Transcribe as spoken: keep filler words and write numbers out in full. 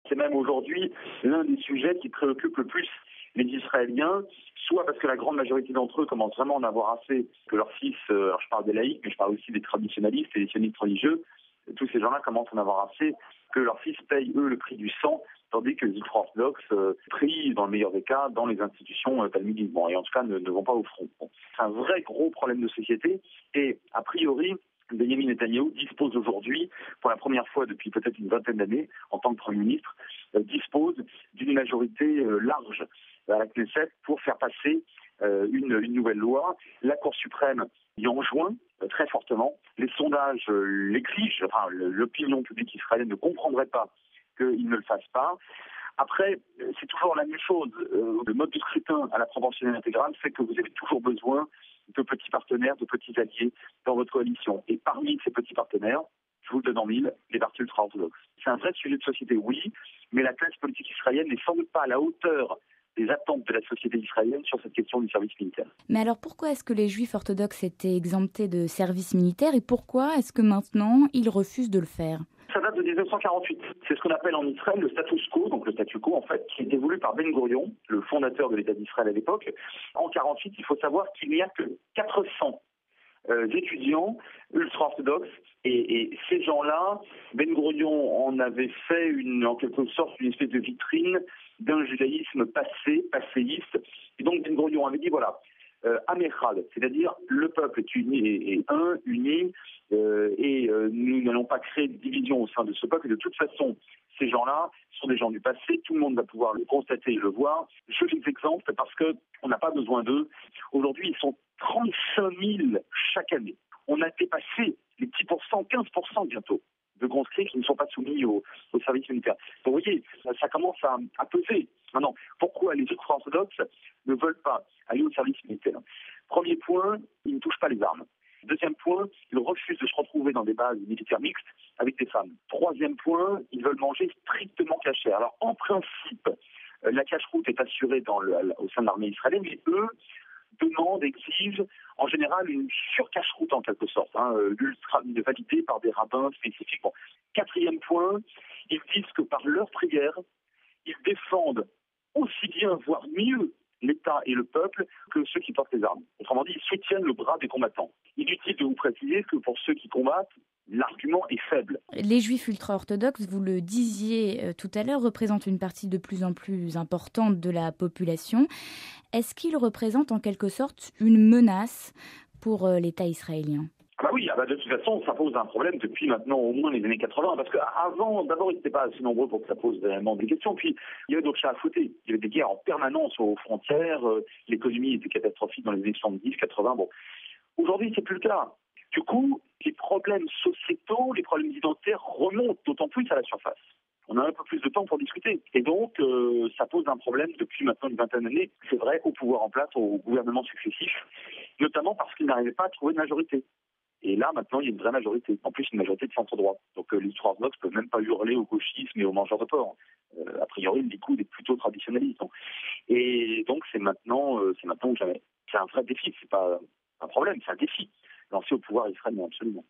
C'est même aujourd'hui l'un des sujets qui préoccupe le plus les Israéliens, soit parce que la grande majorité d'entre eux commencent vraiment à en avoir assez que leurs fils, euh, alors je parle des laïcs, mais je parle aussi des traditionalistes et des sionistes religieux, tous ces gens-là commencent à en avoir assez que leurs fils payent, eux, le prix du sang, tandis que les ultra-orthodoxes euh, prient, dans le meilleur des cas, dans les institutions euh, talmudiques, bon, et en tout cas ne, ne vont pas au front. Bon. C'est un vrai gros problème de société, et a priori, Benjamin Netanyahou dispose aujourd'hui, pour la première fois depuis peut-être une vingtaine d'années, en tant que Premier ministre, euh, dispose d'une majorité euh, large à la Knesset pour faire passer euh, une, une nouvelle loi. La Cour suprême y enjoint euh, très fortement. Les sondages euh, l'exigent, enfin l'opinion publique israélienne ne comprendrait pas qu'il ne le fasse pas. Après, c'est toujours la même chose. Euh, le mode de scrutin à la proportionnelle intégrale fait que vous avez toujours besoin de petits partenaires, de petits alliés dans votre coalition. Et parmi ces petits partenaires, je vous le donne en mille, les partis ultra-orthodoxes. C'est un vrai sujet de société, oui, mais la classe politique israélienne n'est sans doute pas à la hauteur des attentes de la société israélienne sur cette question du service militaire. Mais alors pourquoi est-ce que les juifs orthodoxes étaient exemptés de service militaire et pourquoi est-ce que maintenant ils refusent de le faire ? Ça date de dix-neuf cent quarante-huit. C'est ce qu'on appelle en Israël le status quo, donc le statu quo en fait, qui était voulu par Ben Gurion, le fondateur de l'État d'Israël à l'époque. En quarante-huit, il faut savoir qu'il n'y a que quatre cents euh, étudiants ultra-orthodoxes et, et ces gens-là, Ben Gurion en avait fait une, en quelque sorte une espèce de vitrine d'un judaïsme passé, passéiste. Et donc Ben Gurion avait dit voilà, euh, Amechad, c'est-à-dire le peuple est uni et, et un, uni, euh, et euh, nous n'allons pas créer de division au sein de ce peuple. Et de toute façon, ces gens-là sont des gens du passé, tout le monde va pouvoir le constater et le voir. Je fais des exemples parce qu'on n'a pas besoin d'eux. Aujourd'hui, ils sont trente-cinq mille chaque année. On a dépassé les dix pour cent, quinze pour cent bientôt de conscrits qui ne sont pas soumis au, au service militaire. Donc vous voyez, ça, ça commence à, à peser. Maintenant, pourquoi les ultra-orthodoxes ne veulent pas aller au service militaire? Premier point, ils ne touchent pas les armes. Deuxième point, ils refusent de se retrouver dans des bases militaires mixtes avec des femmes. Troisième point, ils veulent manger strictement cachère. Alors en principe, la cache-route est assurée dans le, au sein de l'armée israélienne, mais eux demandent, exigent en général une sur-cache-route en quelque sorte, hein, l'ultra validée par des rabbins spécifiques. Bon. Quatrième point, ils disent que par leur prière, ils défendent aussi bien, voire mieux, l'État et le peuple que ceux qui portent les armes. Autrement dit, ils soutiennent le bras des combattants. Inutile de vous préciser que pour ceux qui combattent, l'argument est faible. Les juifs ultra-orthodoxes, vous le disiez euh, tout à l'heure, représentent une partie de plus en plus importante de la population. Est-ce qu'ils représentent en quelque sorte une menace pour euh, l'État israélien ? Ah bah oui, ah bah de toute façon, ça pose un problème depuis maintenant au moins les années quatre-vingts, parce qu'avant, d'abord, ils n'étaient pas assez nombreux pour que ça pose vraiment des questions, puis il y avait d'autres chats à fouetter. Il y avait des guerres en permanence aux frontières, euh, l'économie était catastrophique dans les années soixante-dix, quatre-vingts, bon. Aujourd'hui, c'est plus le cas. Du coup, les problèmes sociétaux, les problèmes identitaires remontent d'autant plus à la surface. On a un peu plus de temps pour discuter. Et donc, euh, ça pose un problème depuis maintenant une vingtaine d'années, c'est vrai, au pouvoir en place, au gouvernement successif, notamment parce qu'ils n'arrivaient pas à trouver de majorité. Et là, maintenant, il y a une vraie majorité. En plus, une majorité de centre-droit. Donc, euh, les ultra-orthodoxes ne peuvent même pas hurler au gauchisme et aux mangeurs de porc. Euh, a priori, le Likoud est plutôt traditionnaliste. Donc. Et donc, c'est maintenant, euh, c'est maintenant ou jamais. C'est un vrai défi. C'est pas un problème, c'est un défi lancé au pouvoir israélien, absolument.